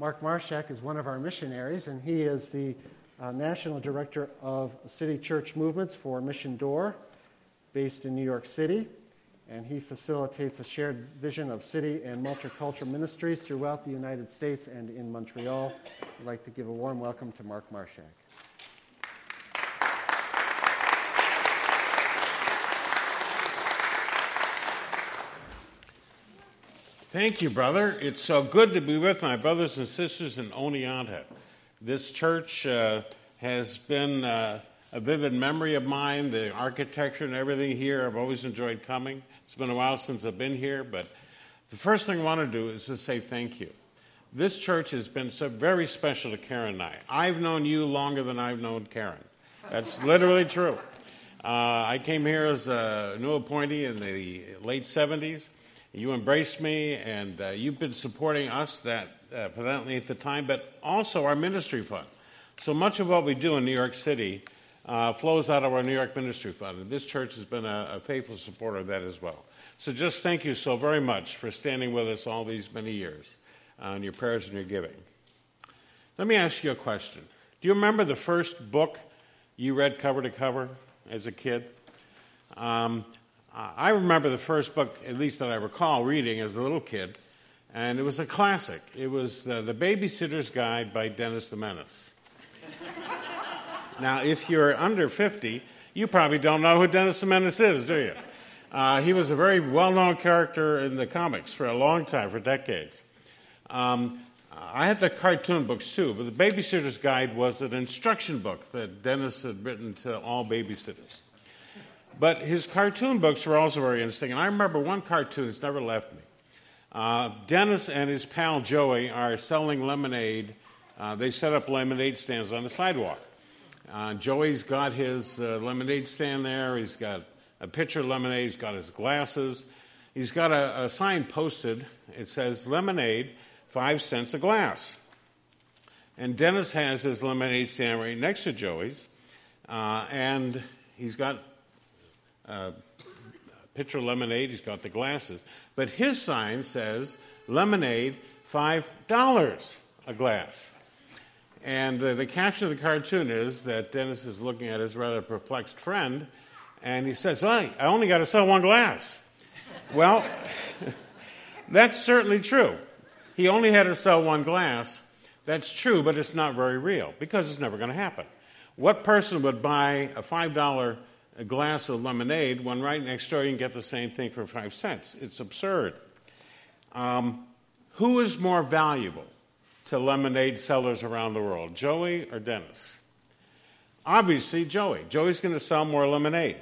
Mark Marshak is one of our missionaries, and he is the National Director of City Church Movements for Mission Door, based in New York City. And he facilitates a shared vision of city and multicultural ministries throughout the United States and in Montreal. I'd like to give a warm welcome to Mark Marshak. Thank you, brother. It's so good to be with my brothers and sisters in Oneonta. This church has been a vivid memory of mine, the architecture and everything here. I've always enjoyed coming. It's been a while since I've been here, but the first thing I want to do is to say thank you. This church has been so very special to Karen and I. I've known you longer than I've known Karen. That's literally true. I came here as a new appointee in the late 70s. You embraced me, and you've been supporting us for that length of time, but also our ministry fund. So much of what we do in New York City flows out of our New York Ministry Fund, and this church has been a faithful supporter of that as well. So just thank you so very much for standing with us all these many years on your prayers and your giving. Let me ask you a question. Do you remember the first book you read cover to cover as a kid? I remember the first book, at least that I recall reading as a little kid, and it was a classic. It was The Babysitter's Guide by Dennis the Menace. Now, if you're under 50, you probably don't know who Dennis the Menace is, do you? He was a very well-known character in the comics for a long time, for decades. I had the cartoon books, too, but The Babysitter's Guide was an instruction book that Dennis had written to all babysitters. But his cartoon books were also very interesting, and I remember one cartoon that's never left me. Dennis and his pal Joey are selling lemonade. They set up lemonade stands on the sidewalk. Joey's got his lemonade stand there. He's got a pitcher of lemonade. He's got his glasses. He's got a sign posted. It says, "Lemonade, 5 cents a glass." And Dennis has his lemonade stand right next to Joey's, and he's got a pitcher of lemonade. He's got the glasses. But his sign says, "Lemonade, $5 a glass." And the caption of the cartoon is that Dennis is looking at his rather perplexed friend, and he says, "I only got to sell one glass." Well, that's certainly true. He only had to sell one glass. That's true, but it's not very real, because it's never going to happen. What person would buy a $5 glass of lemonade when right next door you can get the same thing for 5 cents? It's absurd. Who is more valuable to lemonade sellers around the world, Joey or Dennis? Obviously, Joey. Joey's going to sell more lemonade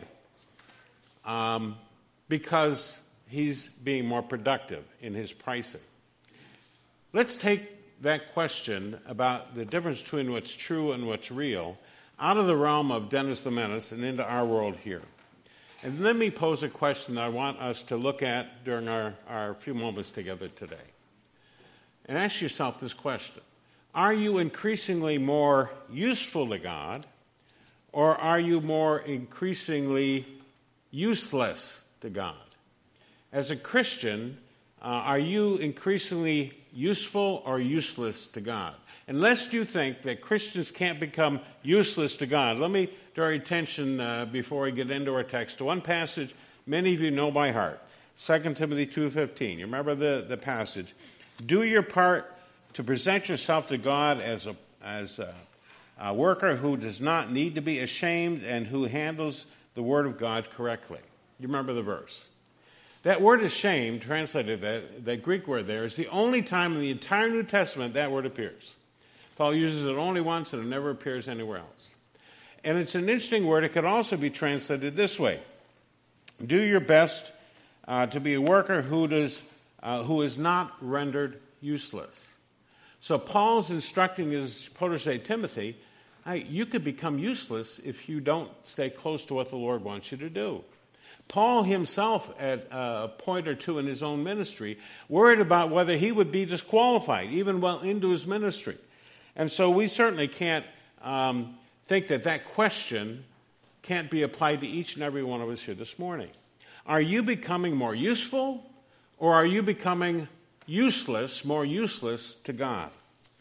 because he's being more productive in his pricing. Let's take that question about the difference between what's true and what's real out of the realm of Dennis the Menace and into our world here. And let me pose a question that I want us to look at during our few moments together today. And ask yourself this question: are you increasingly more useful to God, or are you more increasingly useless to God? As a Christian, are you increasingly useful or useless to God? And lest you think that Christians can't become useless to God, let me draw your attention before we get into our text to one passage many of you know by heart, 2 Timothy 2:15. You remember the passage. "Do your part to present yourself to God as a worker who does not need to be ashamed and who handles the word of God correctly." You remember the verse. That word ashamed, translated that Greek word there, is the only time in the entire New Testament that word appears. Paul uses it only once, and it never appears anywhere else. And it's an interesting word. It could also be translated this way: do your best to be a worker who is not rendered useless. So Paul's instructing his protege Timothy, hey, you could become useless if you don't stay close to what the Lord wants you to do. Paul himself, at a point or two in his own ministry, worried about whether he would be disqualified, even well into his ministry. And so we certainly can't think that question can't be applied to each and every one of us here this morning. Are you becoming more useful, or are you becoming useless, more useless to God?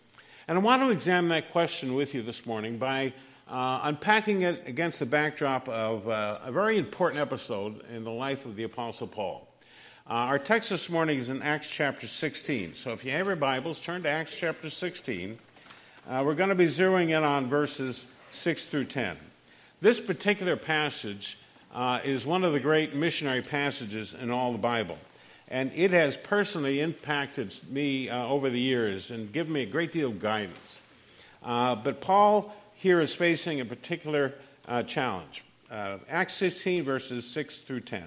And I want to examine that question with you this morning by unpacking it against the backdrop of a very important episode in the life of the Apostle Paul. Our text this morning is in Acts chapter 16. So if you have your Bibles, turn to Acts chapter 16. We're going to be zeroing in on verses 6 through 10. This particular passage is one of the great missionary passages in all the Bible. And it has personally impacted me over the years and given me a great deal of guidance. But Paul here is facing a particular challenge. Acts 16, verses 6 through 10.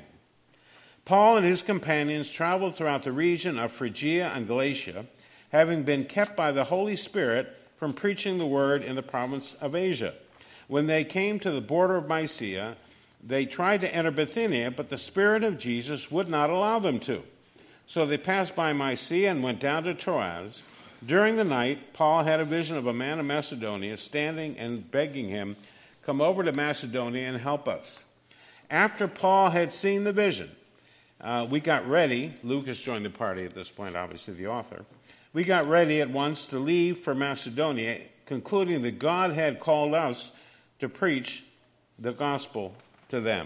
Paul and his companions traveled throughout the region of Phrygia and Galatia, having been kept by the Holy Spirit from preaching the word in the province of Asia. When they came to the border of Mysia, they tried to enter Bithynia, but the Spirit of Jesus would not allow them to. So they passed by Mysia and went down to Troas. During the night, Paul had a vision of a man of Macedonia standing and begging him, "Come over to Macedonia and help us." After Paul had seen the vision, we got ready. Luke has joined the party at this point, obviously the author. We got ready at once to leave for Macedonia, concluding that God had called us to preach the gospel to them.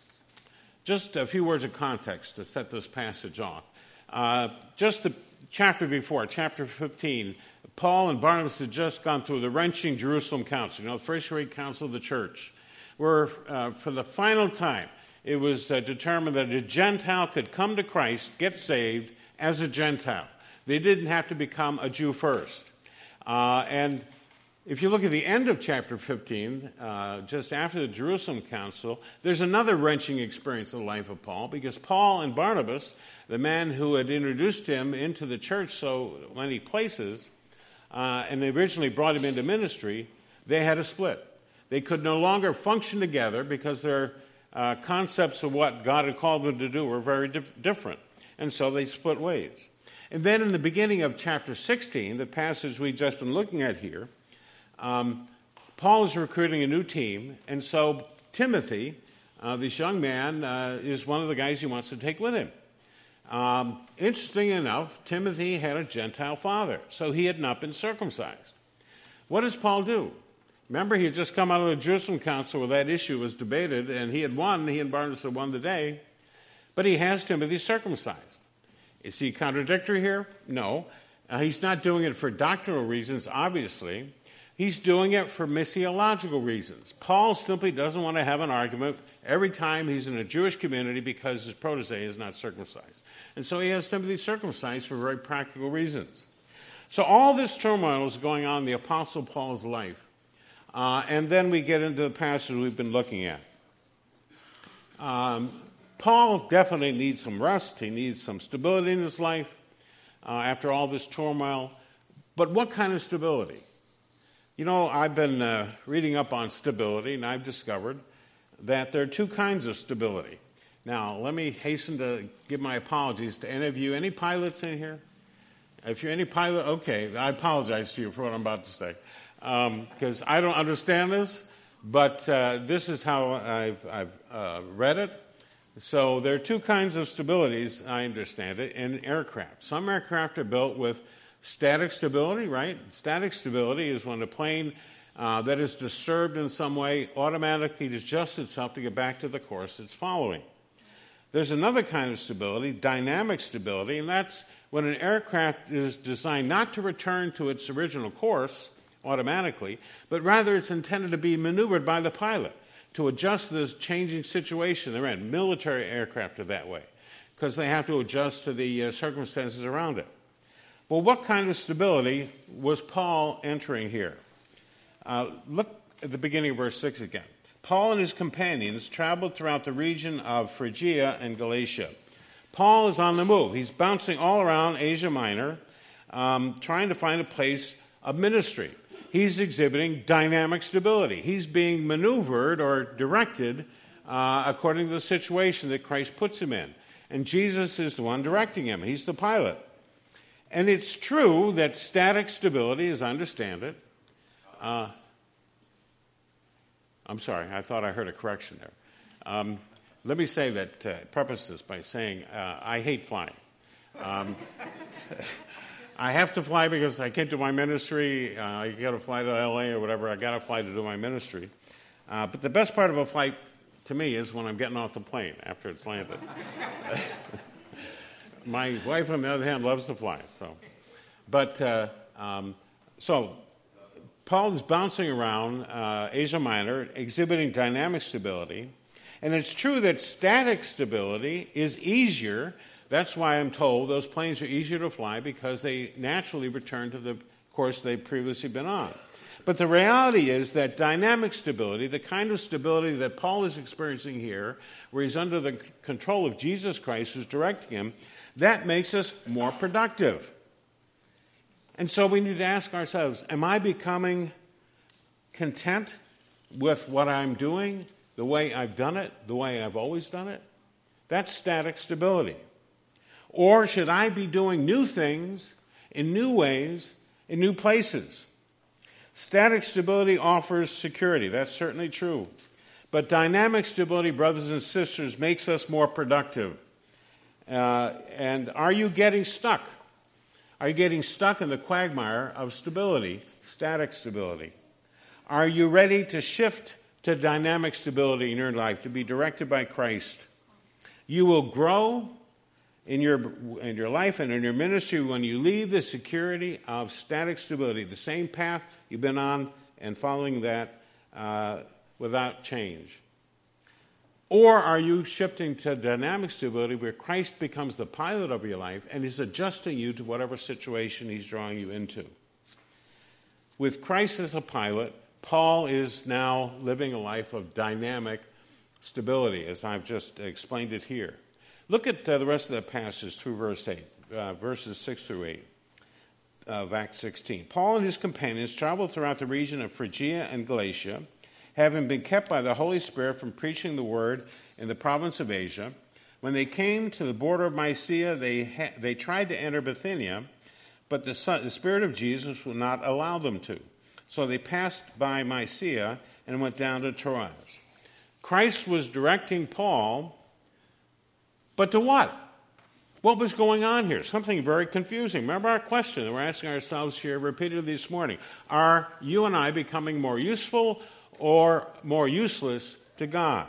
Just a few words of context to set this passage off. Just the chapter before, chapter 15, Paul and Barnabas had just gone through the wrenching Jerusalem Council, the first-rate council of the church, where for the final time it was determined that a Gentile could come to Christ, get saved as a Gentile. They didn't have to become a Jew first. And if you look at the end of chapter 15, just after the Jerusalem Council, there's another wrenching experience in the life of Paul, because Paul and Barnabas, the man who had introduced him into the church so many places, and they originally brought him into ministry, they had a split. They could no longer function together because their concepts of what God had called them to do were very different. And so they split ways. And then in the beginning of chapter 16, the passage we've just been looking at here, Paul is recruiting a new team, and so Timothy, this young man, is one of the guys he wants to take with him. Interesting enough, Timothy had a Gentile father, so he had not been circumcised. What does Paul do? Remember, he had just come out of the Jerusalem Council where that issue was debated, and he had won. He and Barnabas had won the day, but he has Timothy circumcised. Is he contradictory here? No. He's not doing it for doctrinal reasons, obviously. He's doing it for missiological reasons. Paul simply doesn't want to have an argument every time he's in a Jewish community because his protege is not circumcised. And so he has Timothy circumcised for very practical reasons. So all this turmoil is going on in the Apostle Paul's life. And then we get into the passage we've been looking at. Paul definitely needs some rest. He needs some stability in his life after all this turmoil. But what kind of stability? I've been reading up on stability, and I've discovered that there are two kinds of stability. Now, let me hasten to give my apologies to any of you. Any pilots in here? If you're any pilot, okay, I apologize to you for what I'm about to say, because I don't understand this, but this is how I've read it. So there are two kinds of stabilities, I understand it, in aircraft. Some aircraft are built with static stability, right? Static stability is when a plane that is disturbed in some way automatically adjusts itself to get back to the course it's following. There's another kind of stability, dynamic stability, and that's when an aircraft is designed not to return to its original course automatically, but rather it's intended to be maneuvered by the pilot to adjust to this changing situation they're in. Military aircraft are that way because they have to adjust to the circumstances around it. Well, what kind of stability was Paul entering here? Look at the beginning of verse 6 again. Paul and his companions traveled throughout the region of Phrygia and Galatia. Paul is on the move. He's bouncing all around Asia Minor, trying to find a place of ministry. He's exhibiting dynamic stability. He's being maneuvered or directed according to the situation that Christ puts him in. And Jesus is the one directing him. He's the pilot. And it's true that static stability, as I understand it, I'm sorry, I thought I heard a correction there. Let me say that, preface this by saying I hate flying. I have to fly because I can't do my ministry. I got to fly to L.A. or whatever. I got to fly to do my ministry. But the best part of a flight to me is when I'm getting off the plane after it's landed. My wife, on the other hand, loves to fly. So Paul is bouncing around Asia Minor, exhibiting dynamic stability. And it's true that static stability is easier. That's why I'm told those planes are easier to fly, because they naturally return to the course they've previously been on. But the reality is that dynamic stability, the kind of stability that Paul is experiencing here, where he's under the control of Jesus Christ who's directing him, that makes us more productive. And so we need to ask ourselves, am I becoming content with what I'm doing, the way I've done it, the way I've always done it? That's static stability. Or should I be doing new things in new ways, in new places? Static stability offers security. That's certainly true. But dynamic stability, brothers and sisters, makes us more productive. And are you getting stuck? Are you getting stuck in the quagmire of stability, static stability? Are you ready to shift to dynamic stability in your life, to be directed by Christ? You will grow in your life and in your ministry when you leave the security of static stability, the same path you've been on and following that without change. Or are you shifting to dynamic stability where Christ becomes the pilot of your life and is adjusting you to whatever situation he's drawing you into? With Christ as a pilot, Paul is now living a life of dynamic stability, as I've just explained it here. Look at the rest of the passage through verse 8, verses 6 through 8 of Acts 16. Paul and his companions traveled throughout the region of Phrygia and Galatia, having been kept by the Holy Spirit from preaching the word in the province of Asia. When they came to the border of Mysia, they tried to enter Bithynia, but the Spirit of Jesus would not allow them to. So they passed by Mysia and went down to Troas. Christ was directing Paul, but to what? What was going on here? Something very confusing. Remember our question that we're asking ourselves here repeatedly this morning. Are you and I becoming more useful or more useless to God?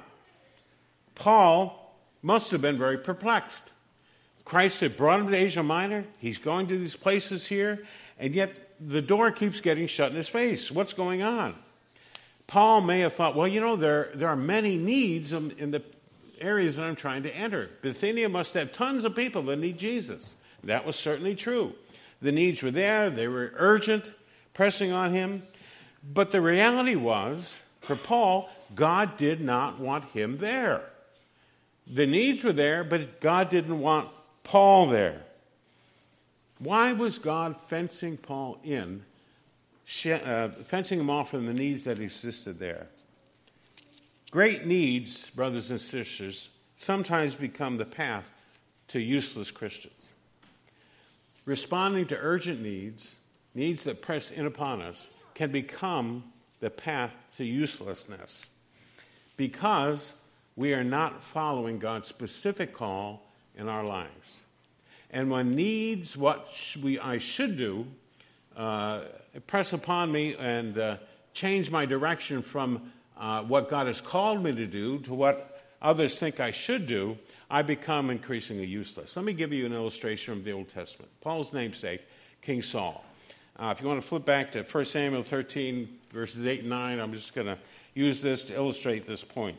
Paul must have been very perplexed. Christ had brought him to Asia Minor. He's going to these places here, and yet the door keeps getting shut in his face. What's going on? Paul may have thought, well, there are many needs in the areas that I'm trying to enter. Bithynia must have tons of people that need Jesus. That was certainly true. The needs were there. They were urgent, pressing on him. But the reality was, for Paul, God did not want him there. The needs were there, but God didn't want Paul there. Why was God fencing Paul in, fencing him off from the needs that existed there? Great needs, brothers and sisters, sometimes become the path to useless Christians. Responding to urgent needs that press in upon us, can become the path to uselessness because we are not following God's specific call in our lives. And when needs, I should do, press upon me and change my direction from what God has called me to do to what others think I should do, I become increasingly useless. Let me give you an illustration from the Old Testament. Paul's namesake, King Saul. If you want to flip back to 1 Samuel 13, verses 8 and 9, I'm just going to use this to illustrate this point.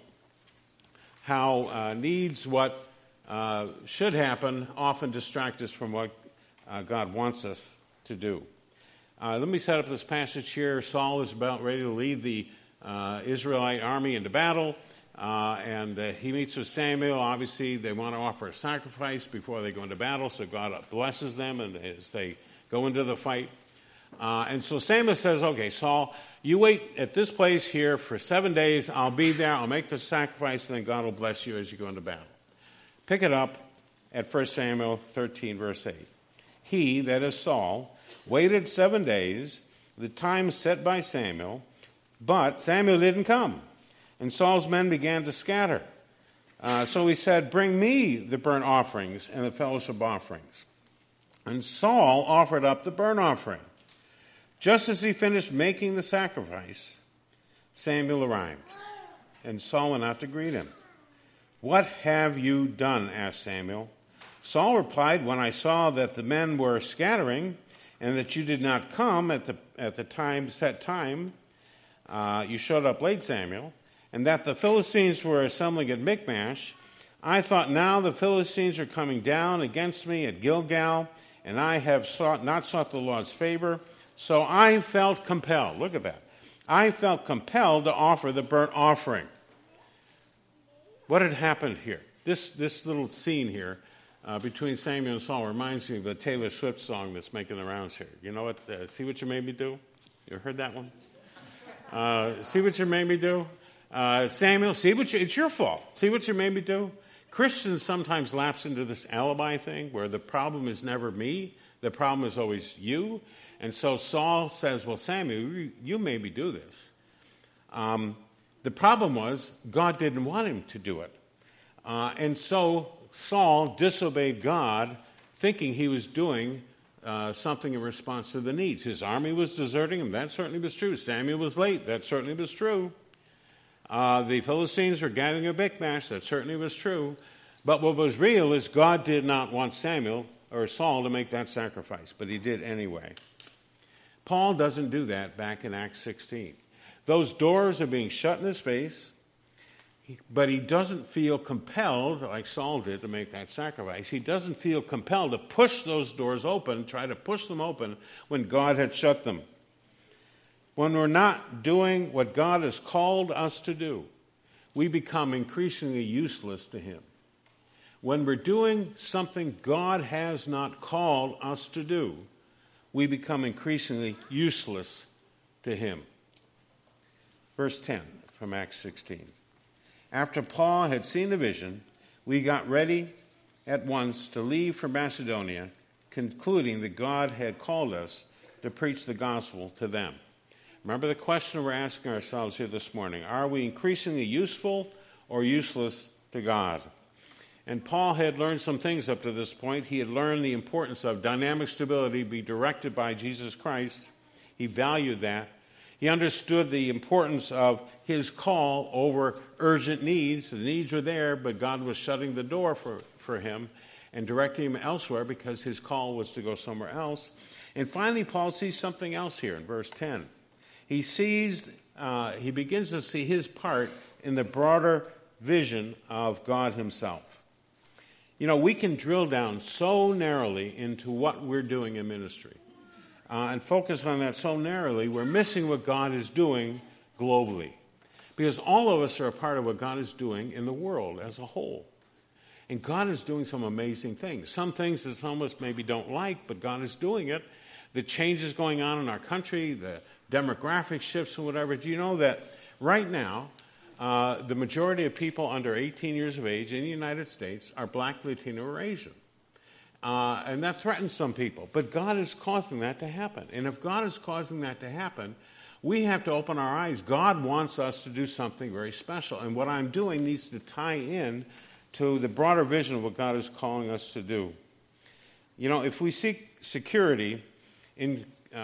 How needs, what should happen, often distract us from what God wants us to do. Let me set up this passage here. Saul is about ready to lead the Israelite army into battle, and he meets with Samuel. Obviously, they want to offer a sacrifice before they go into battle, so God blesses them and as they go into the fight. And so Samuel says, okay, Saul, you wait at this place here for 7 days. I'll be there. I'll make the sacrifice, and then God will bless you as you go into battle. Pick it up at 1 Samuel 13, verse 8. He, that is Saul, waited 7 days, the time set by Samuel, but Samuel didn't come. And Saul's men began to scatter. So he said, bring me the burnt offerings and the fellowship offerings. And Saul offered up the burnt offering. Just as he finished making the sacrifice, Samuel arrived, and Saul went out to greet him. "What have you done?" asked Samuel. Saul replied, "When I saw that the men were scattering, and that you did not come at the set time, you showed up late, Samuel, and that the Philistines were assembling at Michmash, I thought, now the Philistines are coming down against me at Gilgal, and I have not sought the Lord's favor, so I felt compelled." Look at that. "I felt compelled to offer the burnt offering." What had happened here? This little scene here between Samuel and Saul reminds me of a Taylor Swift song that's making the rounds here. You know what? See what you made me do? You heard that one? See what you made me do? Samuel, it's your fault. See what you made me do? Christians sometimes lapse into this alibi thing where the problem is never me, the problem is always you. And so Saul says, "Well, Samuel, you made me do this." The problem was God didn't want him to do it. And so Saul disobeyed God, thinking he was doing something in response to the needs. His army was deserting him. That certainly was true. Samuel was late. That certainly was true. The Philistines were gathering at Michmash. That certainly was true. But what was real is God did not want Samuel or Saul to make that sacrifice, but he did anyway. Paul doesn't do that back in Acts 16. Those doors are being shut in his face, but he doesn't feel compelled, like Saul did, to make that sacrifice. He doesn't feel compelled to push those doors open, try to push them open when God had shut them. When we're not doing what God has called us to do, we become increasingly useless to him. When we're doing something God has not called us to do, we become increasingly useless to him. Verse 10 from Acts 16. After Paul had seen the vision, we got ready at once to leave for Macedonia, concluding that God had called us to preach the gospel to them. Remember the question we're asking ourselves here this morning. Are we increasingly useful or useless to God? And Paul had learned some things up to this point. He had learned the importance of dynamic stability, be directed by Jesus Christ. He valued that. He understood the importance of his call over urgent needs. The needs were there, but God was shutting the door for him and directing him elsewhere because his call was to go somewhere else. And finally, Paul sees something else here in verse 10. He begins to see his part in the broader vision of God himself. You know, we can drill down so narrowly into what we're doing in ministry and focus on that so narrowly, we're missing what God is doing globally. Because all of us are a part of what God is doing in the world as a whole. And God is doing some amazing things. Some things that some of us maybe don't like, but God is doing it. The changes going on in our country, the demographic shifts and whatever. Do you know that right now, the majority of people under 18 years of age in the United States are Black, Latino, or Asian? And that threatens some people. But God is causing that to happen. And if God is causing that to happen, we have to open our eyes. God wants us to do something very special. And what I'm doing needs to tie in to the broader vision of what God is calling us to do. You know, if we seek security in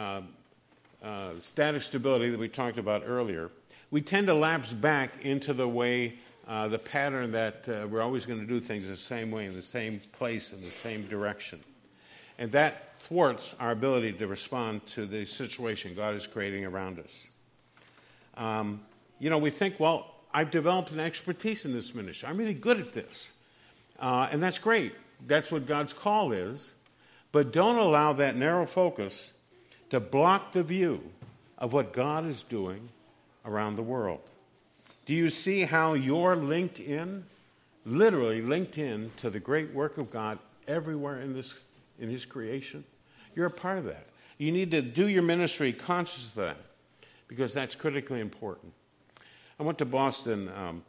static stability that we talked about earlier, we tend to lapse back into the way, the pattern that we're always going to do things the same way, in the same place, in the same direction. And that thwarts our ability to respond to the situation God is creating around us. You know, we think, well, I've developed an expertise in this ministry. I'm really good at this. And that's great. That's what God's call is. But don't allow that narrow focus to block the view of what God is doing around the world. Do you see how you're linked in, literally linked in to the great work of God everywhere in his creation? You're a part of that. You need to do your ministry conscious of that because that's critically important. I went to Boston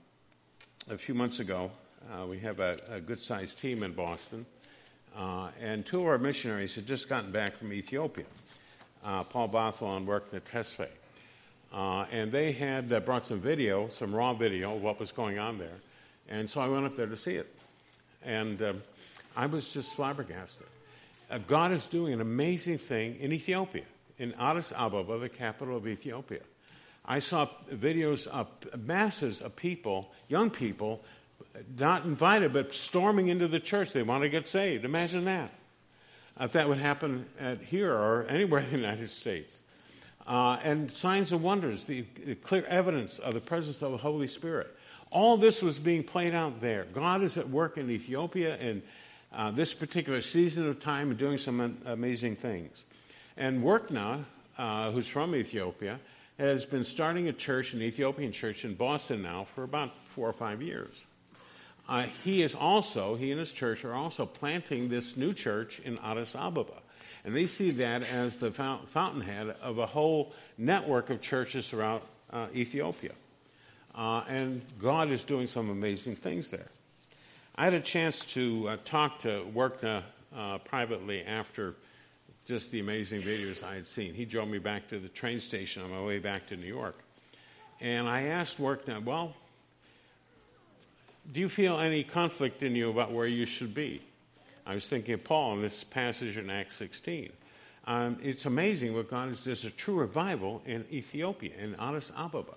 a few months ago. We have a good-sized team in Boston. And two of our missionaries had just gotten back from Ethiopia. Paul Bothlon worked at Tesfaye. And they had brought some video, some raw video of what was going on there. And so I went up there to see it. And I was just flabbergasted. God is doing an amazing thing in Ethiopia, in Addis Ababa, the capital of Ethiopia. I saw videos of masses of people, young people, not invited, but storming into the church. They want to get saved. Imagine that. If that would happen here or anywhere in the United States. And signs and wonders, the clear evidence of the presence of the Holy Spirit. All this was being played out there. God is at work in Ethiopia in this particular season of time and doing some amazing things. And Workna, who's from Ethiopia, has been starting a church, an Ethiopian church in Boston now for about 4 or 5 years. He and his church are also planting this new church in Addis Ababa. And they see that as the fountainhead of a whole network of churches throughout Ethiopia. And God is doing some amazing things there. I had a chance to talk to Workna privately after just the amazing videos I had seen. He drove me back to the train station on my way back to New York. And I asked Workna, well, do you feel any conflict in you about where you should be? I was thinking of Paul in this passage in Acts 16. It's amazing what God is. There's a true revival in Ethiopia, in Addis Ababa.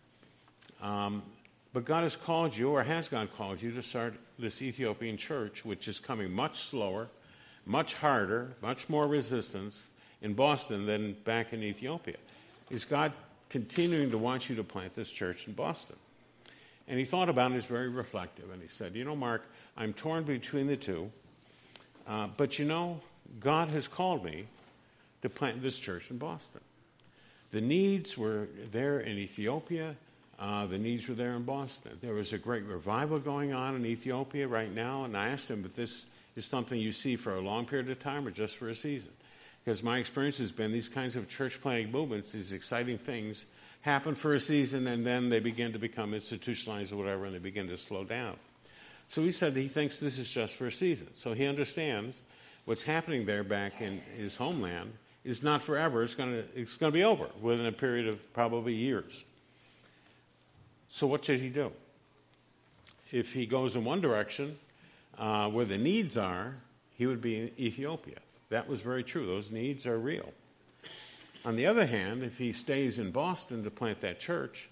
But God has called you, or has God called you, to start this Ethiopian church, which is coming much slower, much harder, much more resistance in Boston than back in Ethiopia. Is God continuing to want you to plant this church in Boston? And he thought about it, and he was very reflective, and he said, Mark, I'm torn between the two, but God has called me to plant this church in Boston. The needs were there in Ethiopia. The needs were there in Boston. There was a great revival going on in Ethiopia right now, and I asked him if this is something you see for a long period of time or just for a season. Because my experience has been these kinds of church planting movements, these exciting things, happen for a season, and then they begin to become institutionalized or whatever, and they begin to slow down. So he said he thinks this is just for a season. So he understands what's happening there back in his homeland is not forever. It's going to be over within a period of probably years. So what should he do? If he goes in one direction, where the needs are, he would be in Ethiopia. That was very true. Those needs are real. On the other hand, if he stays in Boston to plant that church,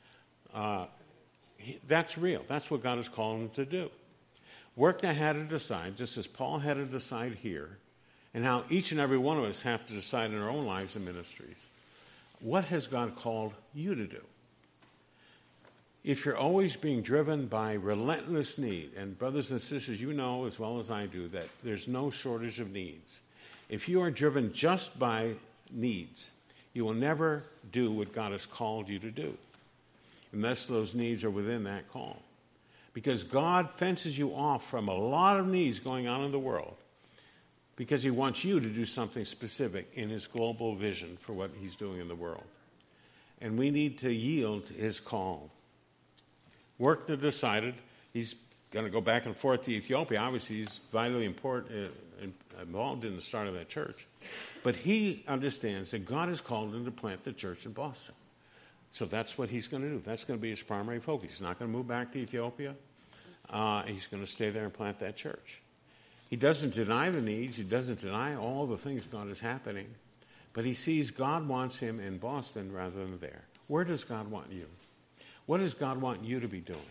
that's real. That's what God has called him to do. Workna had to decide, just as Paul had to decide here, and how each and every one of us have to decide in our own lives and ministries, what has God called you to do? If you're always being driven by relentless need, and brothers and sisters, you know as well as I do that there's no shortage of needs. If you are driven just by needs, you will never do what God has called you to do, unless those needs are within that call. Because God fences you off from a lot of needs going on in the world, because he wants you to do something specific in his global vision for what he's doing in the world. And we need to yield to his call. Workna decided he's going to go back and forth to Ethiopia. Obviously, he's vitally important, involved in the start of that church. But he understands that God has called him to plant the church in Boston. So that's what he's going to do. That's going to be his primary focus. He's not going to move back to Ethiopia. He's going to stay there and plant that church. He doesn't deny the needs. He doesn't deny all the things God is happening. But he sees God wants him in Boston rather than there. Where does God want you? What does God want you to be doing?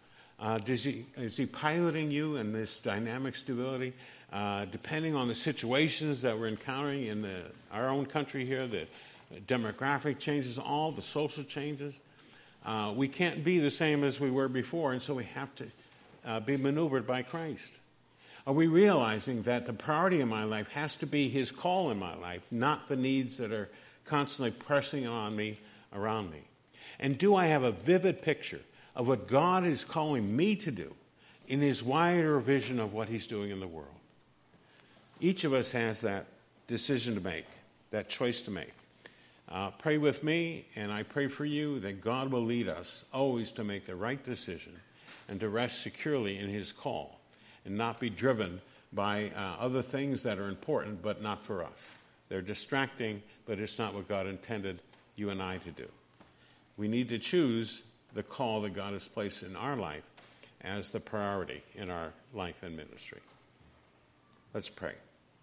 Is he piloting you in this dynamic stability? Depending on the situations that we're encountering in our own country here, the demographic changes, all the social changes, we can't be the same as we were before, and so we have to be maneuvered by Christ. Are we realizing that the priority in my life has to be his call in my life, not the needs that are constantly pressing on me, around me? And do I have a vivid picture of what God is calling me to do in his wider vision of what he's doing in the world? Each of us has that decision to make, that choice to make. Pray with me, and I pray for you that God will lead us always to make the right decision and to rest securely in his call and not be driven by other things that are important but not for us. They're distracting, but it's not what God intended you and I to do. We need to choose the call that God has placed in our life as the priority in our life and ministry. Let's pray.